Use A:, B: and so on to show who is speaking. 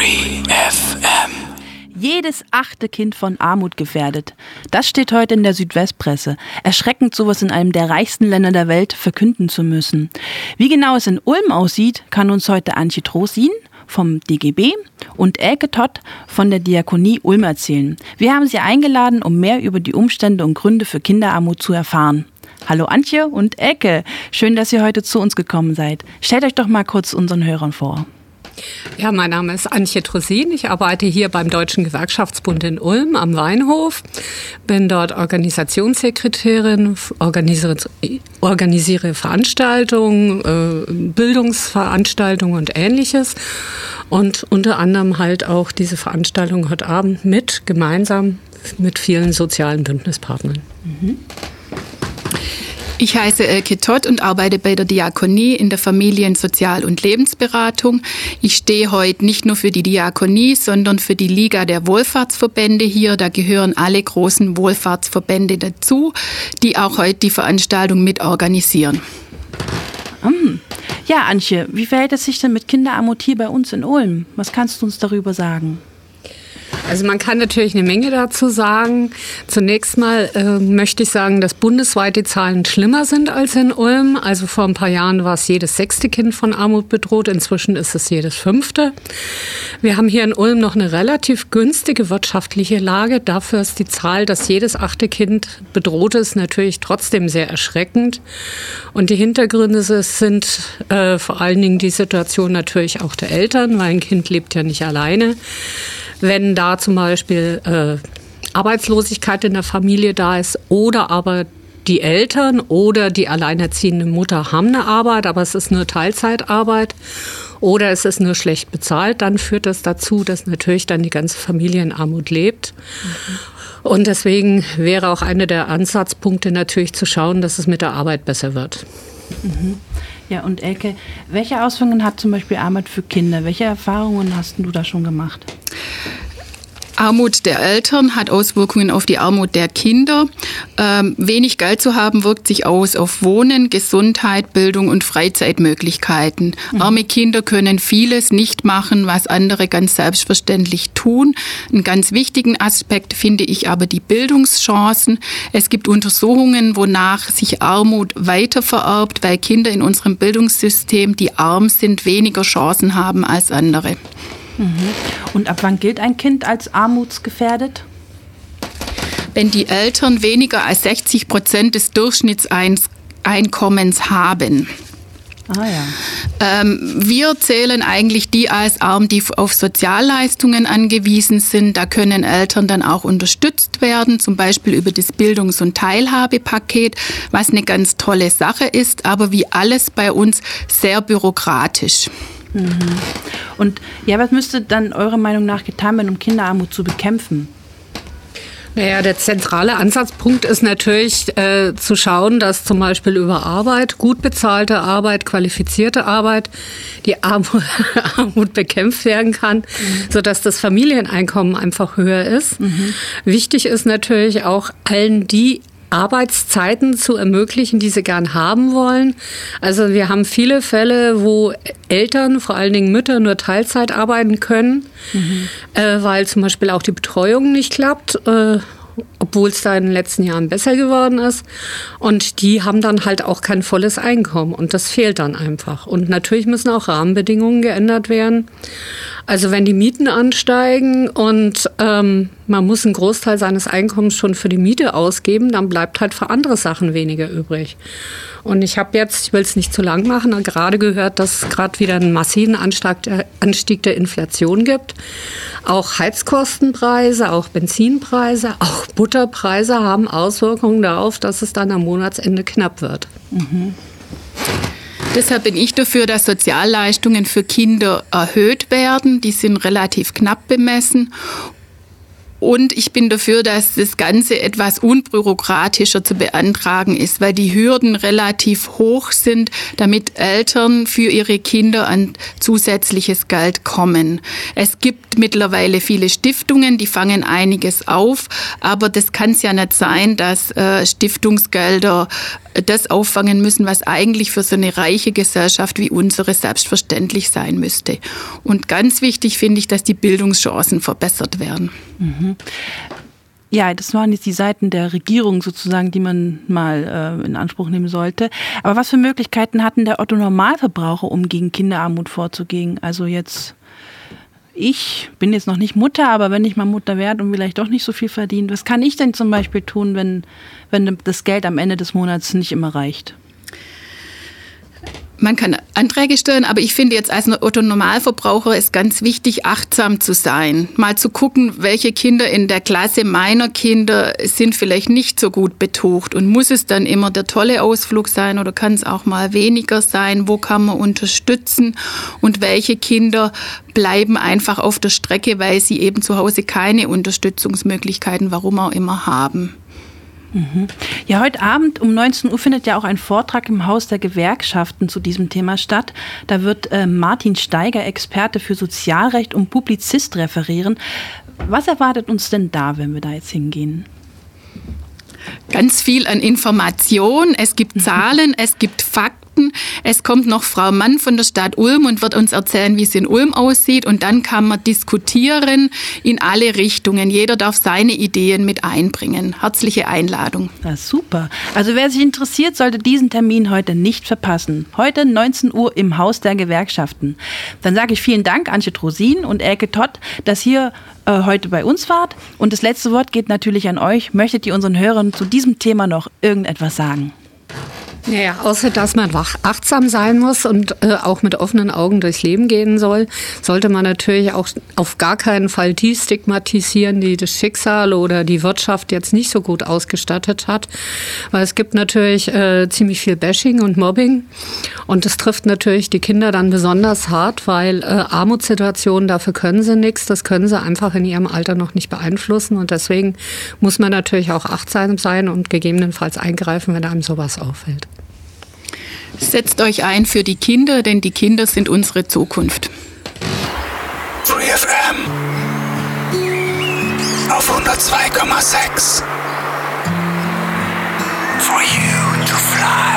A: Free FM.
B: Jedes 8. Kind von Armut gefährdet. Das steht heute in der Südwestpresse. Erschreckend, sowas in einem der reichsten Länder der Welt verkünden zu müssen. Wie genau es in Ulm aussieht, kann uns heute Antje Trosin vom DGB und Elke Todt von der Diakonie Ulm erzählen. Wir haben sie eingeladen, um mehr über die Umstände und Gründe für Kinderarmut zu erfahren. Hallo Antje und Elke, schön, dass ihr heute zu uns gekommen seid. Stellt euch doch mal kurz unseren Hörern vor.
C: Ja, mein Name ist Antje Trosin. Ich arbeite hier beim Deutschen Gewerkschaftsbund in Ulm am Weinhof. Bin dort Organisationssekretärin, organisiere Veranstaltungen, Bildungsveranstaltungen und Ähnliches. Und unter anderem halt auch diese Veranstaltung heute Abend gemeinsam mit vielen sozialen Bündnispartnern.
B: Mhm.
D: Ich heiße Elke Todt und arbeite bei der Diakonie in der Familien-, Sozial- und Lebensberatung. Ich stehe heute nicht nur für die Diakonie, sondern für die Liga der Wohlfahrtsverbände hier. Da gehören alle großen Wohlfahrtsverbände dazu, die auch heute die Veranstaltung mit organisieren.
B: Ja, Antje, wie verhält es sich denn mit Kinderarmut hier bei uns in Ulm? Was kannst du uns darüber sagen?
C: Also man kann natürlich eine Menge dazu sagen. Zunächst mal möchte ich sagen, dass bundesweit die Zahlen schlimmer sind als in Ulm. Also vor ein paar Jahren war es jedes 6. Kind von Armut bedroht. Inzwischen ist es jedes 5. Wir haben hier in Ulm noch eine relativ günstige wirtschaftliche Lage. Dafür ist die Zahl, dass jedes 8. Kind bedroht ist, natürlich trotzdem sehr erschreckend. Und die Hintergründe sind vor allen Dingen die Situation natürlich auch der Eltern, weil ein Kind lebt ja nicht alleine. Wenn da zum Beispiel Arbeitslosigkeit in der Familie da ist oder aber die Eltern oder die alleinerziehende Mutter haben eine Arbeit, aber es ist nur Teilzeitarbeit oder es ist nur schlecht bezahlt, dann führt das dazu, dass natürlich dann die ganze Familie in Armut lebt. Mhm. Und deswegen wäre auch einer der Ansatzpunkte natürlich zu schauen, dass es mit der Arbeit besser wird.
B: Mhm. Ja, und Elke, welche Auswirkungen hat zum Beispiel Armut für Kinder? Welche Erfahrungen hast du da schon gemacht?
D: Armut der Eltern hat Auswirkungen auf die Armut der Kinder. Wenig Geld zu haben wirkt sich aus auf Wohnen, Gesundheit, Bildung und Freizeitmöglichkeiten. Mhm. Arme Kinder können vieles nicht machen, was andere ganz selbstverständlich tun. Einen ganz wichtigen Aspekt finde ich aber die Bildungschancen. Es gibt Untersuchungen, wonach sich Armut weiter vererbt, weil Kinder in unserem Bildungssystem, die arm sind, weniger Chancen haben als andere.
B: Mhm. Und ab wann gilt ein Kind als armutsgefährdet?
D: Wenn die Eltern weniger als 60% des Durchschnittseinkommens haben.
B: Ah ja.
D: Wir zählen eigentlich die als arm, die auf Sozialleistungen angewiesen sind. Da können Eltern dann auch unterstützt werden, zum Beispiel über das Bildungs- und Teilhabepaket, was eine ganz tolle Sache ist, aber wie alles bei uns sehr bürokratisch.
B: Mhm. Und ja, was müsste dann eurer Meinung nach getan werden, um Kinderarmut zu bekämpfen?
C: Naja, der zentrale Ansatzpunkt ist natürlich zu schauen, dass zum Beispiel über Arbeit, gut bezahlte Arbeit, qualifizierte Arbeit, die Armut bekämpft werden kann, sodass das Familieneinkommen einfach höher ist. Mhm. Wichtig ist natürlich auch allen die Arbeitszeiten zu ermöglichen, die sie gern haben wollen. Also wir haben viele Fälle, wo Eltern, vor allen Dingen Mütter, nur Teilzeit arbeiten können, weil zum Beispiel auch die Betreuung nicht klappt, obwohl es da in den letzten Jahren besser geworden ist. Und die haben dann halt auch kein volles Einkommen und das fehlt dann einfach. Und natürlich müssen auch Rahmenbedingungen geändert werden. Also wenn die Mieten ansteigen und man muss einen Großteil seines Einkommens schon für die Miete ausgeben, dann bleibt halt für andere Sachen weniger übrig. Und ich habe jetzt, ich will es nicht zu lang machen, gerade gehört, dass es gerade wieder einen massiven Anstieg der Inflation gibt. Auch Heizkostenpreise, auch Benzinpreise, auch Butterpreise haben Auswirkungen darauf, dass es dann am Monatsende knapp wird.
D: Mhm. Deshalb bin ich dafür, dass Sozialleistungen für Kinder erhöht werden. Die sind relativ knapp bemessen. Und ich bin dafür, dass das Ganze etwas unbürokratischer zu beantragen ist, weil die Hürden relativ hoch sind, damit Eltern für ihre Kinder an zusätzliches Geld kommen. Es gibt mittlerweile viele Stiftungen, die fangen einiges auf, aber das kann es ja nicht sein, dass Stiftungsgelder das auffangen müssen, was eigentlich für so eine reiche Gesellschaft wie unsere selbstverständlich sein müsste. Und ganz wichtig finde ich, dass die Bildungschancen verbessert werden.
B: Mhm. Ja, das waren jetzt die Seiten der Regierung sozusagen, die man mal in Anspruch nehmen sollte. Aber was für Möglichkeiten hatten der Otto-Normalverbraucher, um gegen Kinderarmut vorzugehen? Also ich bin jetzt noch nicht Mutter, aber wenn ich mal Mutter werde und vielleicht doch nicht so viel verdient, was kann ich denn zum Beispiel tun, wenn das Geld am Ende des Monats nicht immer reicht?
D: Man kann Anträge stellen, aber ich finde jetzt als Otto-Normalverbraucher ist ganz wichtig, achtsam zu sein. Mal zu gucken, welche Kinder in der Klasse meiner Kinder sind vielleicht nicht so gut betucht. Und muss es dann immer der tolle Ausflug sein oder kann es auch mal weniger sein? Wo kann man unterstützen? Und welche Kinder bleiben einfach auf der Strecke, weil sie eben zu Hause keine Unterstützungsmöglichkeiten, warum auch immer, haben?
B: Ja, heute Abend um 19 Uhr findet ja auch ein Vortrag im Haus der Gewerkschaften zu diesem Thema statt. Da wird Martin Steiger, Experte für Sozialrecht und Publizist, referieren. Was erwartet uns denn da, wenn wir da jetzt hingehen?
D: Ganz viel an Information. Es gibt Zahlen, es gibt Fakten. Es kommt noch Frau Mann von der Stadt Ulm und wird uns erzählen, wie es in Ulm aussieht. Und dann kann man diskutieren in alle Richtungen. Jeder darf seine Ideen mit einbringen. Herzliche Einladung.
B: Ja, super. Also wer sich interessiert, sollte diesen Termin heute nicht verpassen. Heute 19 Uhr im Haus der Gewerkschaften. Dann sage ich vielen Dank, Antje Trosin und Elke Todt, dass ihr heute bei uns wart. Und das letzte Wort geht natürlich an euch. Möchtet ihr unseren Hörern zu diesem Thema noch irgendetwas sagen?
C: Naja, außer dass man achtsam sein muss und auch mit offenen Augen durchs Leben gehen soll, sollte man natürlich auch auf gar keinen Fall die stigmatisieren, die das Schicksal oder die Wirtschaft jetzt nicht so gut ausgestattet hat. Weil es gibt natürlich ziemlich viel Bashing und Mobbing und das trifft natürlich die Kinder dann besonders hart, weil Armutssituationen, dafür können sie nichts, das können sie einfach in ihrem Alter noch nicht beeinflussen und deswegen muss man natürlich auch achtsam sein und gegebenenfalls eingreifen, wenn einem sowas auffällt.
D: Setzt euch ein für die Kinder, denn die Kinder sind unsere Zukunft.
A: Free FM auf 102,6. For you to fly.